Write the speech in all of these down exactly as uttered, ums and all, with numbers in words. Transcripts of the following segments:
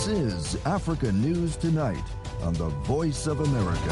is Africa News Tonight on the Voice of America.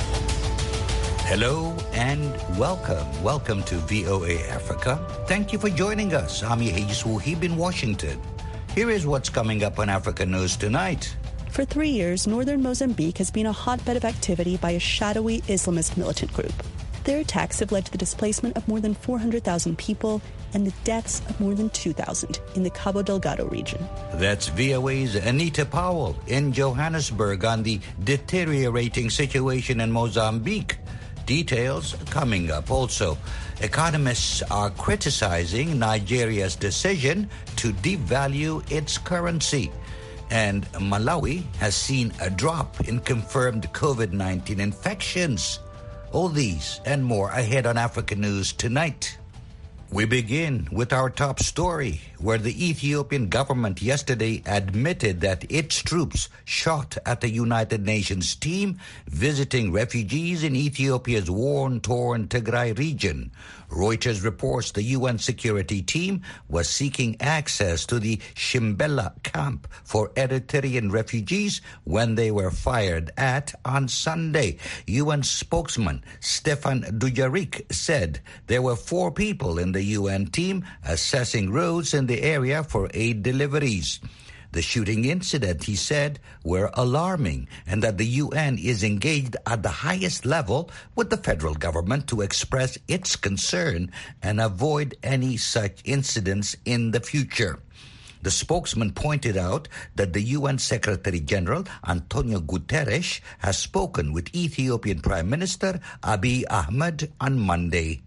Hello and welcome. Welcome to V O A Africa. Thank you for joining us. I'm Yehis Wuhib in Washington. Here is what's coming up on Africa News Tonight. For three years, northern Mozambique has been a hotbed of activity by a shadowy Islamist militant group. Their attacks have led to the displacement of more than four hundred thousand people and the deaths of more than two thousand in the Cabo Delgado region. That's V O A's Anita Powell in Johannesburg on the deteriorating situation in Mozambique. Details coming up. Also, economists are criticizing Nigeria's decision to devalue its currency. And Malawi has seen a drop in confirmed COVID nineteen infections. All these and more ahead on Africa News Tonight. We begin with our top story, where the Ethiopian government yesterday admitted that its troops shot at the United Nations team visiting refugees in Ethiopia's war-torn Tigray region. Reuters reports the U N security team was seeking access to the Shimbella camp for Eritrean refugees when they were fired at on Sunday. U N spokesman Stefan Dujarric said there were four people in the U N team assessing roads in the area for aid deliveries. The shooting incident, he said, were alarming and that the U N is engaged at the highest level with the federal government to express its concern and avoid any such incidents in the future. The spokesman pointed out that the U N Secretary General Antonio Guterres has spoken with Ethiopian Prime Minister Abiy Ahmed on Monday.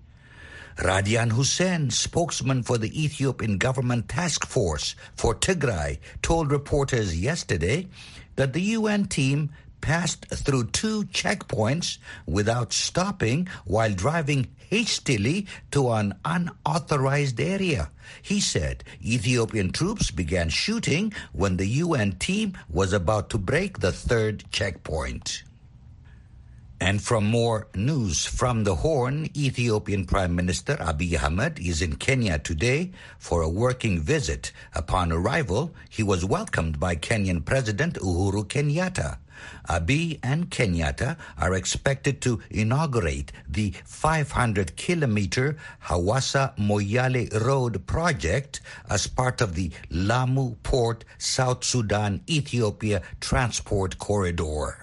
Radian Hussein, spokesman for the Ethiopian government task force for Tigray, told reporters yesterday that the U N team passed through two checkpoints without stopping while driving hastily to an unauthorized area. He said Ethiopian troops began shooting when the U N team was about to break the third checkpoint. And from more news from the Horn, Ethiopian Prime Minister Abiy Ahmed is in Kenya today for a working visit. Upon arrival, he was welcomed by Kenyan President Uhuru Kenyatta. Abiy and Kenyatta are expected to inaugurate the five hundred kilometer Hawassa-Moyale Road project as part of the Lamu Port South Sudan-Ethiopia Transport Corridor.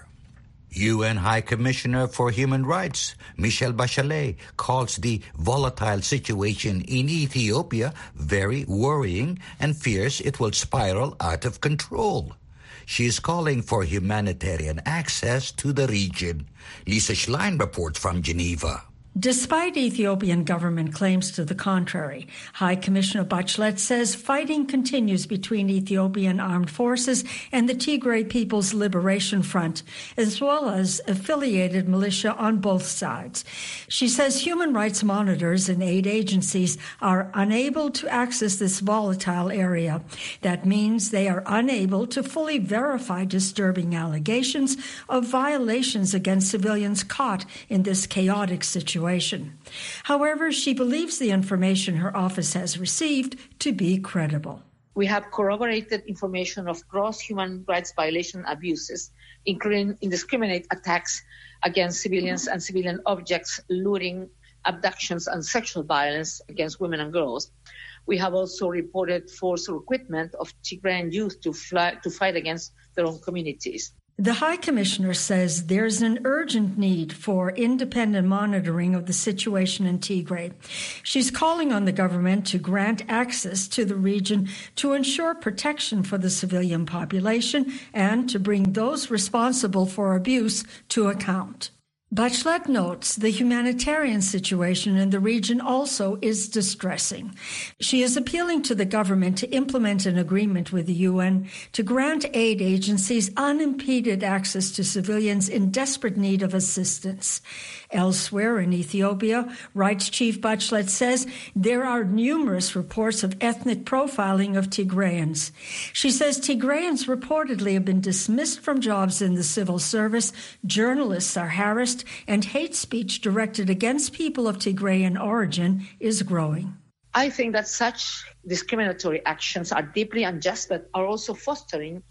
U N High Commissioner for Human Rights, Michelle Bachelet, calls the volatile situation in Ethiopia very worrying and fears it will spiral out of control. She is calling for humanitarian access to the region. Lisa Schlein reports from Geneva. Despite Ethiopian government claims to the contrary, High Commissioner Bachelet says fighting continues between Ethiopian armed forces and the Tigray People's Liberation Front, as well as affiliated militia on both sides. She says human rights monitors and aid agencies are unable to access this volatile area. That means they are unable to fully verify disturbing allegations of violations against civilians caught in this chaotic situation. However, she believes the information her office has received to be credible. We have corroborated information of gross human rights violation abuses, including indiscriminate attacks against civilians and civilian objects, looting, abductions, and sexual violence against women and girls. We have also reported forced recruitment of Tigrayan youth to, fly, to fight against their own communities. The High Commissioner says there's an urgent need for independent monitoring of the situation in Tigray. She's calling on the government to grant access to the region to ensure protection for the civilian population and to bring those responsible for abuse to account. Bachelet notes the humanitarian situation in the region also is distressing. She is appealing to the government to implement an agreement with the U N to grant aid agencies unimpeded access to civilians in desperate need of assistance. Elsewhere in Ethiopia, Rights Chief Bachelet says there are numerous reports of ethnic profiling of Tigrayans. She says Tigrayans reportedly have been dismissed from jobs in the civil service, journalists are harassed, and hate speech directed against people of Tigrayan origin is growing. I think that such discriminatory actions are deeply unjust, but are also fostering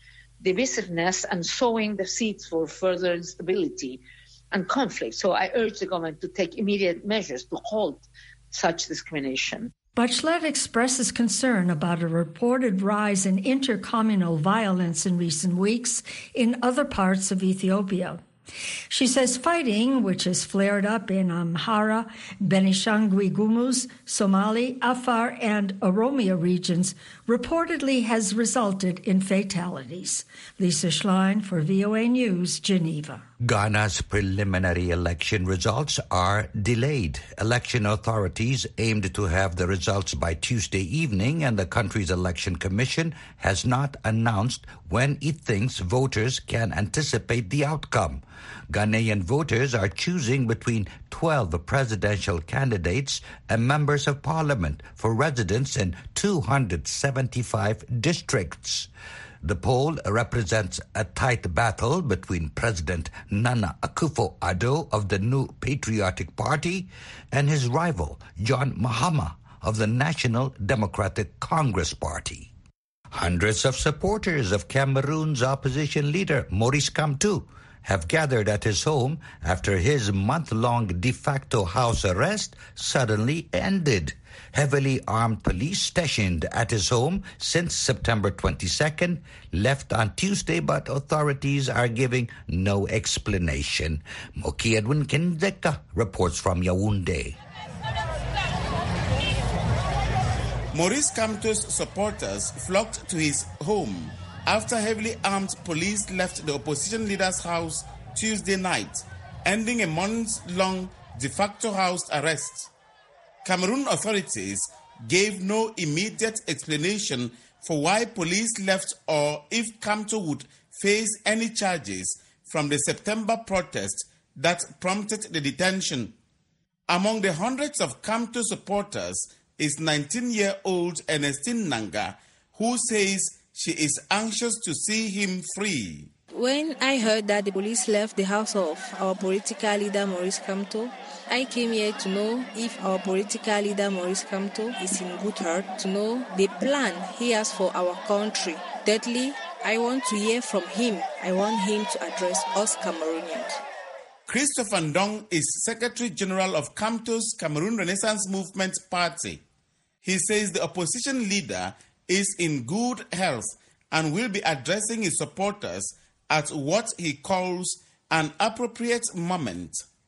divisiveness and sowing the seeds for further instability and conflict. So I urge the government to take immediate measures to halt such discrimination. Bachelet expresses concern about a reported rise in intercommunal violence in recent weeks in other parts of Ethiopia. She says fighting, which has flared up in Amhara, Benishangul Gumuz, Somali, Afar, and Oromia regions, reportedly has resulted in fatalities. Lisa Schlein for V O A News, Geneva. Ghana's preliminary election results are delayed. Election authorities aimed to have the results by Tuesday evening, and the country's election commission has not announced when it thinks voters can anticipate the outcome. Ghanaian voters are choosing between twelve presidential candidates and members of parliament for residents in two hundred seventy-five districts. The poll represents a tight battle between President Nana Akufo-Addo of the New Patriotic Party and his rival John Mahama of the National Democratic Congress Party. Hundreds of supporters of Cameroon's opposition leader Maurice Kamto have gathered at his home after his month-long de facto house arrest suddenly ended. Heavily armed police stationed at his home since September twenty-second left on Tuesday, but authorities are giving no explanation. Moki Edwin Kinzeka reports from Yaoundé. Maurice Kamto's supporters flocked to his home after heavily armed police left the opposition leader's house Tuesday night, ending a months-long de facto house arrest. Cameroon authorities gave no immediate explanation for why police left or if Kamto would face any charges from the September protest that prompted the detention. Among the hundreds of Kamto supporters is nineteen-year-old Ernestine Nanga, who says she is anxious to see him free. When I heard that the police left the house of our political leader Maurice Kamto, I came here to know if our political leader Maurice Kamto is in good heart, to know the plan he has for our country. Thirdly, I want to hear from him. I want him to address us Cameroonians. Christopher Ndong is Secretary General of Kamto's Cameroon Renaissance Movement Party. He says the opposition leader is in good health and will be addressing his supporters at what he calls an appropriate moment.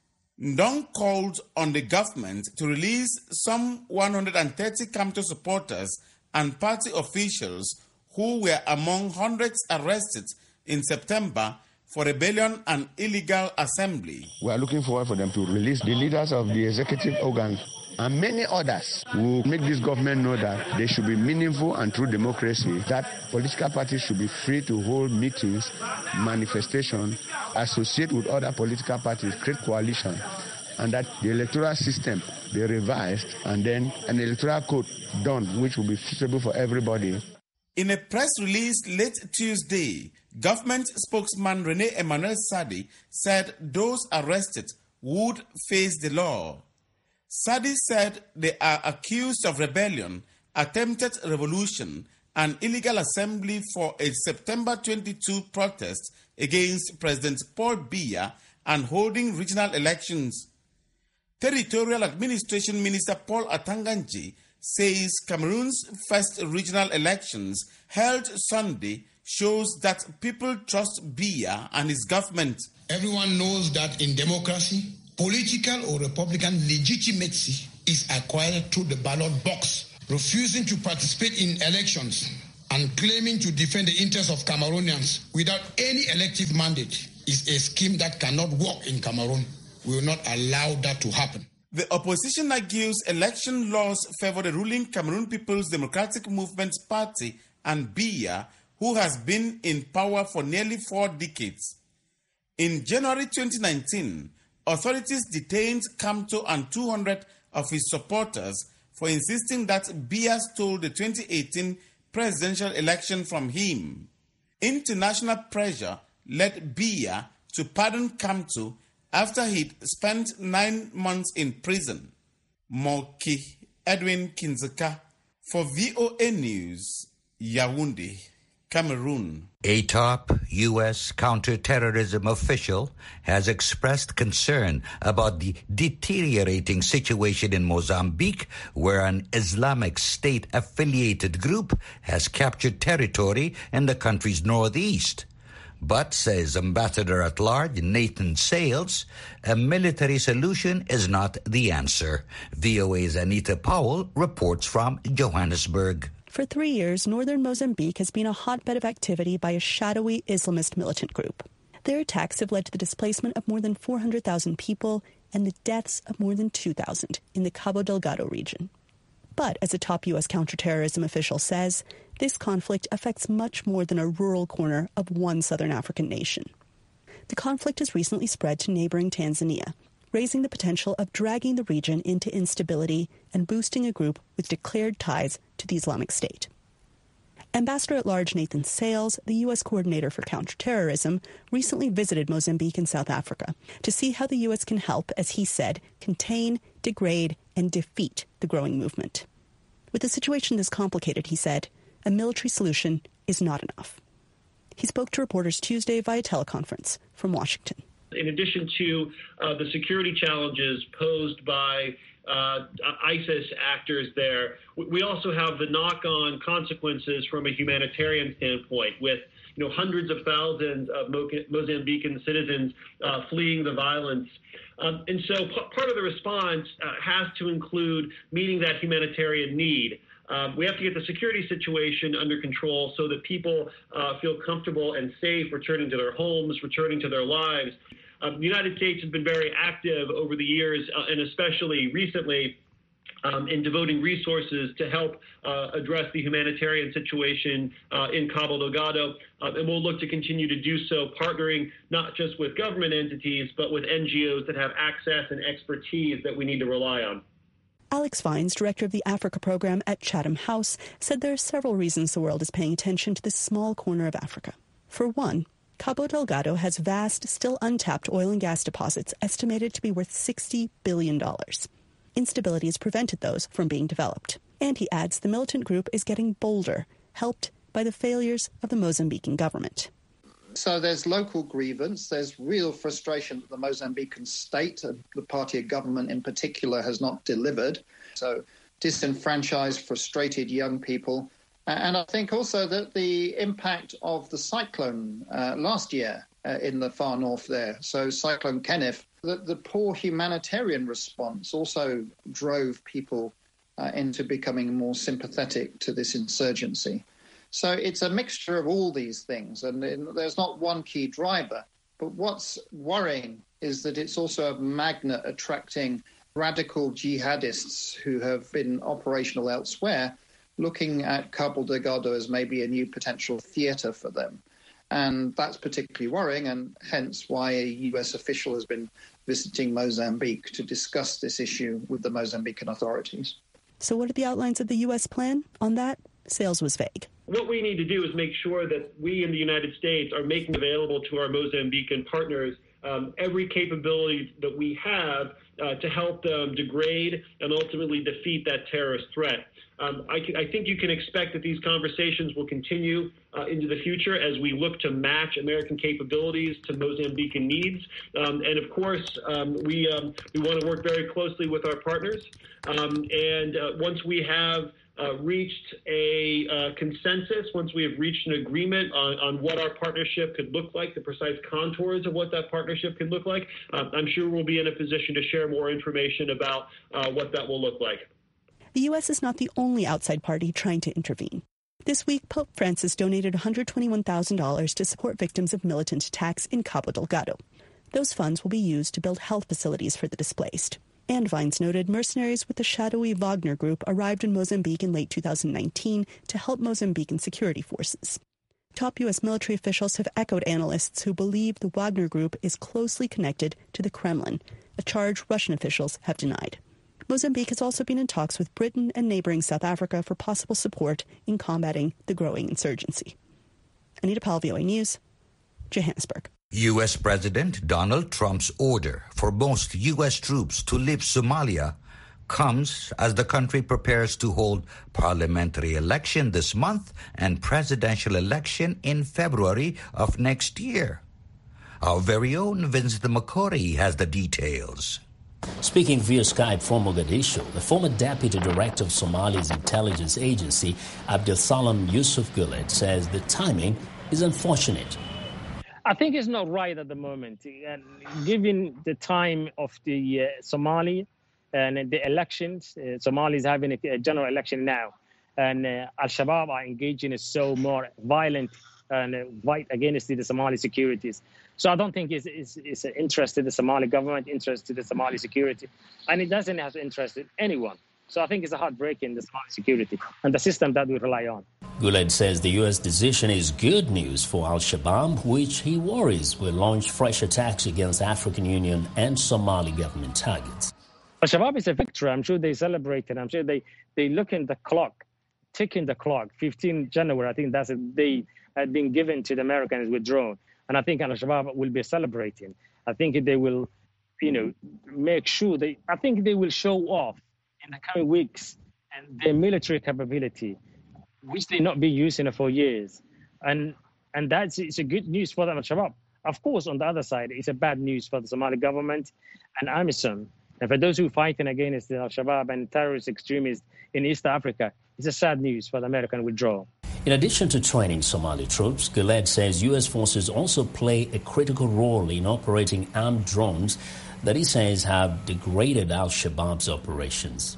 Ndong called on the government to release some one hundred thirty Kamto supporters and party officials who were among hundreds arrested in September for rebellion and illegal assembly. We are looking forward for them to release the leaders of the executive organ and many others who make this government know that there should be meaningful and true democracy, that political parties should be free to hold meetings, manifestations, associate with other political parties, create coalition, and that the electoral system be revised and then an electoral code done which will be suitable for everybody. In a press release late Tuesday, government spokesman Rene Emmanuel Sadi said those arrested would face the law. Sadi said they are accused of rebellion, attempted revolution, and illegal assembly for a September twenty-second protest against President Paul Biya and holding regional elections. Territorial Administration Minister Paul Atanganji says Cameroon's first regional elections held Sunday shows that people trust Biya and his government. Everyone knows that in democracy, political or Republican legitimacy is acquired through the ballot box. Refusing to participate in elections and claiming to defend the interests of Cameroonians without any elective mandate is a scheme that cannot work in Cameroon. We will not allow that to happen. The opposition argues election laws favor the ruling Cameroon People's Democratic Movement Party and Biya, who has been in power for nearly four decades. In January twenty nineteen, authorities detained Kamto and two hundred of his supporters for insisting that Biya stole the twenty eighteen presidential election from him. International pressure led Biya to pardon Kamto after he'd spent nine months in prison. Moki Edwin Kinzeka for V O A News, Yaoundé, Cameroon. A top U S counterterrorism official has expressed concern about the deteriorating situation in Mozambique, where an Islamic State-affiliated group has captured territory in the country's northeast. But, says Ambassador-at-Large Nathan Sales, a military solution is not the answer. V O A's Anita Powell reports from Johannesburg. For three years, northern Mozambique has been a hotbed of activity by a shadowy Islamist militant group. Their attacks have led to the displacement of more than four hundred thousand people and the deaths of more than two thousand in the Cabo Delgado region. But, as a top U S counterterrorism official says, this conflict affects much more than a rural corner of one southern African nation. The conflict has recently spread to neighboring Tanzania, raising the potential of dragging the region into instability and boosting a group with declared ties to the Islamic State. Ambassador-at-Large Nathan Sales, the U S coordinator for counterterrorism, recently visited Mozambique and South Africa to see how the U S can help, as he said, contain, degrade, and defeat the growing movement. With a situation this complicated, he said, a military solution is not enough. He spoke to reporters Tuesday via teleconference from Washington. In addition to uh, the security challenges posed by uh, ISIS actors there, we also have the knock-on consequences from a humanitarian standpoint, with you know hundreds of thousands of Mo- Mozambican citizens uh, fleeing the violence. Um, and so p- part of the response uh, has to include meeting that humanitarian need. Um, we have to get the security situation under control so that people uh, feel comfortable and safe returning to their homes, returning to their lives. Um, the United States has been very active over the years, uh, and especially recently, um, in devoting resources to help uh, address the humanitarian situation uh, in Cabo Delgado. Uh, and we'll look to continue to do so, partnering not just with government entities, but with N G Os that have access and expertise that we need to rely on. Alex Vines, director of the Africa program at Chatham House, said there are several reasons the world is paying attention to this small corner of Africa. For one, Cabo Delgado has vast, still untapped oil and gas deposits estimated to be worth sixty billion dollars. Instability has prevented those from being developed. And he adds the militant group is getting bolder, helped by the failures of the Mozambican government. So there's local grievance, there's real frustration that the Mozambican state, the party of government in particular, has not delivered. So disenfranchised, frustrated young people. And I think also that the impact of the cyclone uh, last year uh, in the far north there, so Cyclone Kenneth, the, the poor humanitarian response also drove people uh, into becoming more sympathetic to this insurgency. So it's a mixture of all these things, and there's not one key driver. But what's worrying is that it's also a magnet attracting radical jihadists who have been operational elsewhere, looking at Cabo Delgado as maybe a new potential theatre for them. And that's particularly worrying, and hence why a U S official has been visiting Mozambique to discuss this issue with the Mozambican authorities. So what are the outlines of the U S plan? On that, Sales was vague. What we need to do is make sure that we in the United States are making available to our Mozambican partners um, every capability that we have uh, to help them degrade and ultimately defeat that terrorist threat. Um, I, can, I think you can expect that these conversations will continue uh, into the future as we look to match American capabilities to Mozambican needs. Um, and of course, um, we um, we want to work very closely with our partners. Um, and uh, once we have uh, reached a uh, consensus, once we have reached an agreement on, on what our partnership could look like, the precise contours of what that partnership could look like, uh, I'm sure we'll be in a position to share more information about uh, what that will look like. The U S is not the only outside party trying to intervene. This week, Pope Francis donated one hundred twenty-one thousand dollars to support victims of militant attacks in Cabo Delgado. Those funds will be used to build health facilities for the displaced. And Vines noted mercenaries with the shadowy Wagner Group arrived in Mozambique in late two thousand nineteen to help Mozambican security forces. Top U S military officials have echoed analysts who believe the Wagner Group is closely connected to the Kremlin, a charge Russian officials have denied. Mozambique has also been in talks with Britain and neighboring South Africa for possible support in combating the growing insurgency. Anita Powell, V O A News, Johannesburg. U S. President Donald Trump's order for most U S troops to leave Somalia comes as the country prepares to hold parliamentary election this month and presidential election in February of next year. Our very own Vincent Makori has the details. Speaking via Skype from Mogadishu, the former deputy director of Somalia's intelligence agency, Abdulsalam Yusuf Guled, says the timing is unfortunate. I think it's not right at the moment. And given the time of the uh, Somali and the elections, uh, Somalia is having a, a general election now, and uh, Al-Shabaab are engaging in so more violent and uh, fight against the Somali securities. So I don't think it's, it's, it's interested in the Somali government, interested in the Somali security, and it doesn't have interest in anyone. So I think it's a heartbreaking, the Somali security and the system that we rely on. Guled says the U S decision is good news for Al-Shabaab, which he worries will launch fresh attacks against African Union and Somali government targets. Al-Shabaab is a victory. I'm sure they celebrate it. I'm sure they, they look in the clock, ticking the clock. fifteenth of January, I think that's a day had been given to the Americans withdrawn. And I think Al-Shabaab will be celebrating. I think they will, you know, make sure they, I think they will show off in the coming weeks and their military capability, which they not been using for years. And and that's it's a good news for them, Al-Shabaab. Of course, on the other side, it's a bad news for the Somali government and AMISOM. And for those who are fighting against the Al-Shabaab and terrorist extremists in East Africa, it's a sad news for the American withdrawal. In addition to training Somali troops, Guled says U S forces also play a critical role in operating armed drones that he says have degraded Al-Shabaab's operations.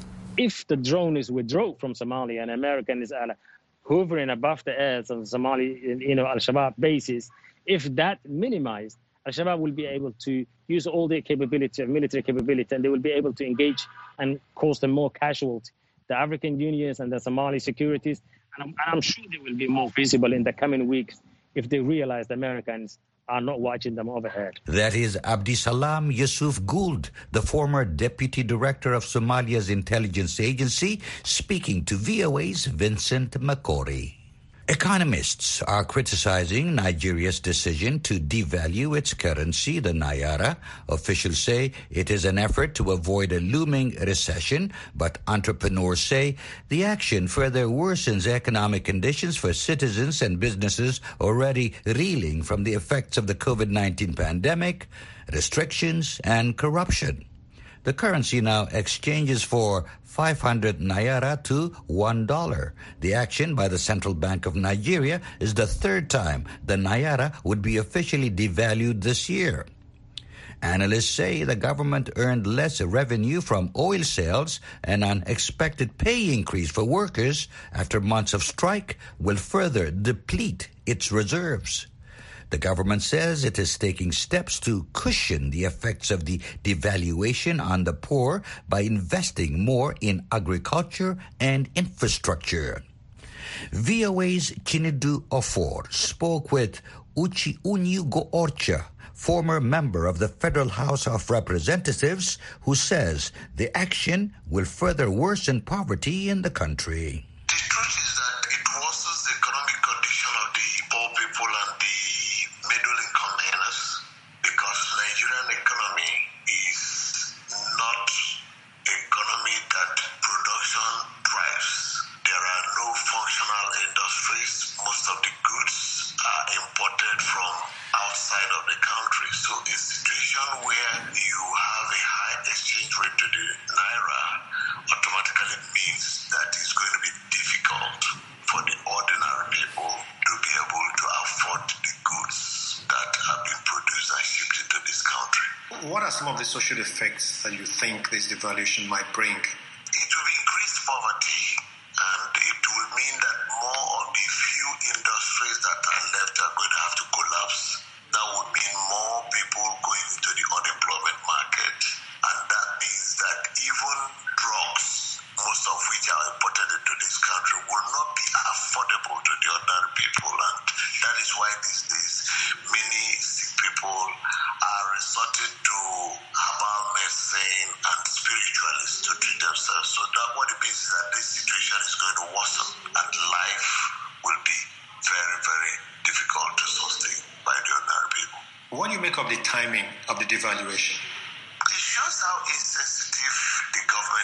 If the drone is withdrawn from Somalia and American is uh, hovering above the airs of Somali, you know, Al-Shabaab bases, if that minimized, Al-Shabaab will be able to use all their capability, military capability, and they will be able to engage and cause them more casualty. The African unions and the Somali securities, and I'm, and I'm sure they will be more visible in the coming weeks if they realize the Americans are not watching them overhead. That is Abdisalam Yusuf Guled, the former deputy director of Somalia's intelligence agency, speaking to V O A's Vincent Makori. Economists are criticizing Nigeria's decision to devalue its currency, the Naira. Officials say it is an effort to avoid a looming recession, but entrepreneurs say the action further worsens economic conditions for citizens and businesses already reeling from the effects of the COVID nineteen pandemic, restrictions, and corruption. The currency now exchanges for five hundred naira to one dollar. The action by the Central Bank of Nigeria is the third time the naira would be officially devalued this year. Analysts say the government earned less revenue from oil sales, and an expected pay increase for workers after months of strike will further deplete its reserves. The government says it is taking steps to cushion the effects of the devaluation on the poor by investing more in agriculture and infrastructure. V O A's Chinedu Ofor spoke with Uchi Unyugo Orcha, former member of the Federal House of Representatives, who says the action will further worsen poverty in the country. The truth is that it worsens the economic condition of the poor people and the middle-income earners, because Nigerian economy is not economy that production drives. There are no functional industries. Most of the goods are imported from outside of the country. So a situation where you have a high exchange rate to the Naira automatically means that it's going to be difficult for the ordinary people to be able to afford the goods that have been produced and shipped into this country. What are some of the social effects that you think this devaluation might bring? It will increase poverty, and it will mean that more of the few industries that are left are going to have to collapse. That would mean more people going into the unemployment market, and that means that even drugs, most of which are imported into this country, will not be affordable to the ordinary people. And that is why these days many sick people are resorting to herbal medicine and spiritualists to treat themselves. So that what it means is that this situation is going to worsen, and life will be very, very difficult to sustain by the ordinary people. What do you make of the timing of the devaluation? It shows how insensitive the government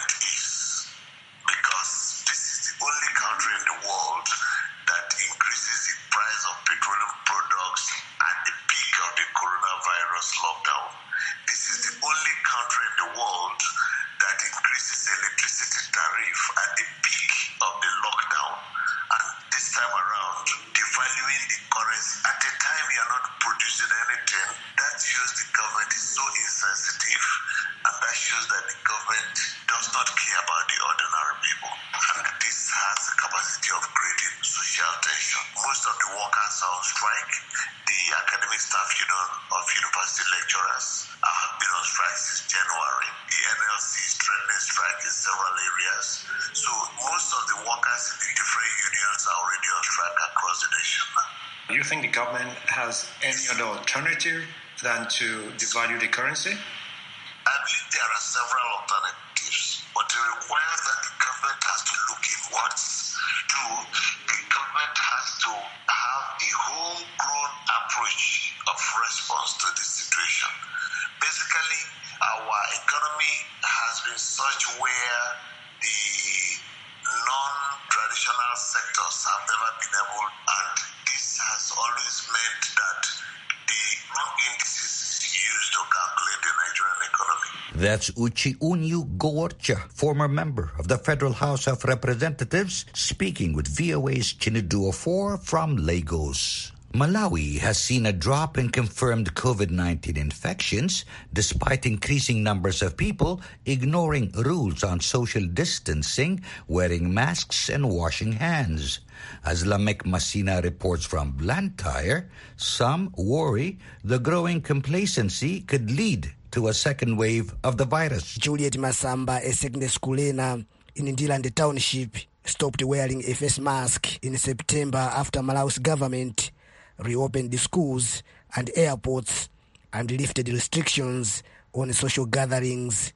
about devaluing the currency at a time you are not producing anything, that shows the government is so insensitive, and that shows that the government does not care about the ordinary people. And this has the capacity of creating social tension. Most of the workers are on strike. The academic staff union of university lecturers have been on strike since January. The N L C is threatening strike in several areas. So most of the workers in the different unions are already on strike across the nation. Do you think the government has any other alternative than to devalue the currency? I believe there are several alternatives, but it requires that the government has to look inwards. Two, the government has to have a homegrown approach of response to the situation. Basically, our economy has been such where the non-traditional sectors have never been able, and this has always meant that the wrong indices used to calculate the Nigerian economy. That's Uche Unyu Goworcha, former member of the Federal House of Representatives, speaking with V O A's Chinedu Ofor from Lagos. Malawi has seen a drop in confirmed COVID nineteen infections despite increasing numbers of people ignoring rules on social distancing, wearing masks and washing hands. As Lamek Masina reports from Blantyre, some worry the growing complacency could lead to a second wave of the virus. Juliet Masamba, a secondary school learner in Ndilande Township, stopped wearing a face mask in September after Malawi's government reopened the schools and airports and lifted restrictions on social gatherings.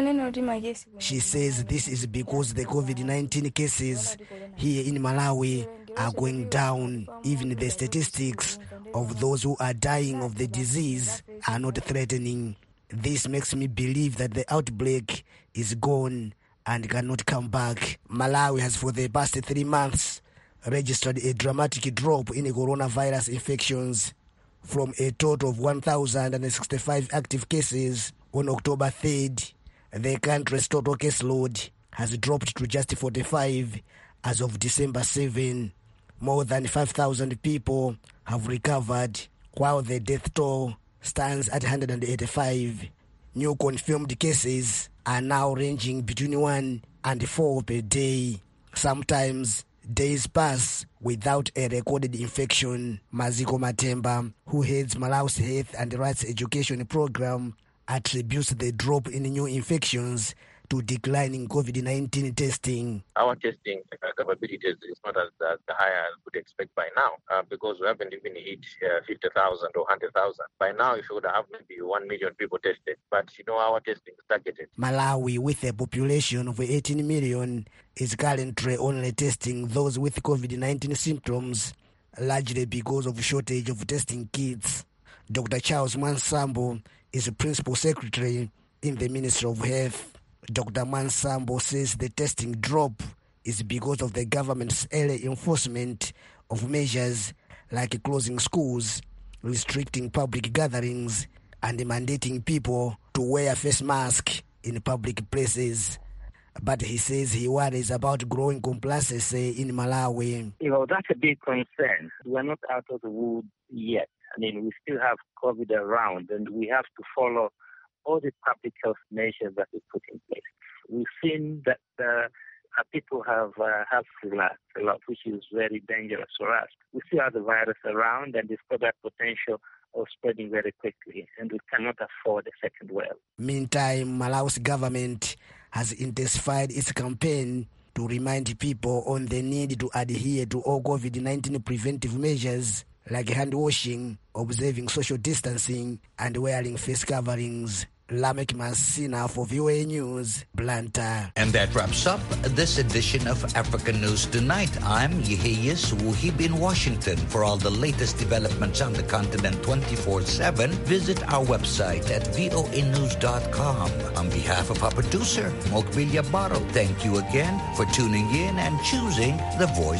She says this is because the COVID nineteen cases here in Malawi are going down. Even the statistics of those who are dying of the disease are not threatening. This makes me believe that the outbreak is gone and cannot come back. Malawi has for the past three months registered a dramatic drop in coronavirus infections from a total of one thousand sixty-five active cases on October third. The country's total caseload has dropped to just forty-five as of December seventh. More than five thousand people have recovered, while the death toll stands at one hundred eighty-five. New confirmed cases are now ranging between one and four per day. Sometimes days pass without a recorded infection. Maziko Matemba, who heads Malawi's Health and Rights Education Program, attributes the drop in new infections to declining COVID nineteen testing. Our testing capabilities is not as, as high as we would expect by now uh, because we haven't even hit uh, fifty thousand or one hundred thousand. By now, if you would have maybe one million people tested, but you know our testing is targeted. Malawi, with a population of eighteen million, is currently only testing those with COVID nineteen symptoms, largely because of shortage of testing kits. Doctor Charles Mansambo is the principal secretary in the Ministry of Health. Doctor Mansambo says the testing drop is because of the government's early enforcement of measures like closing schools, restricting public gatherings, and mandating people to wear face masks in public places. But he says he worries about growing complacency in Malawi. You know, that's a big concern. We're not out of the woods yet. I mean, we still have COVID around, and we have to follow all the public health measures that we put in place. We've seen that uh, people have uh, have relaxed a lot, which is very dangerous for us. We still have the virus around, and it's got that potential of spreading very quickly, and we cannot afford a second wave. Meantime, Malawi's government has intensified its campaign to remind people on the need to adhere to all COVID nineteen preventive measures like hand washing, observing social distancing, and wearing face coverings. Lamek Masina for V O A News, Blantyre. And that wraps up this edition of African News Tonight. I'm Yeheyes Wuhib in Washington. For all the latest developments on the continent twenty-four seven, visit our website at voa news dot com. On behalf of our producer, Mokbilia Baro, thank you again for tuning in and choosing the Voice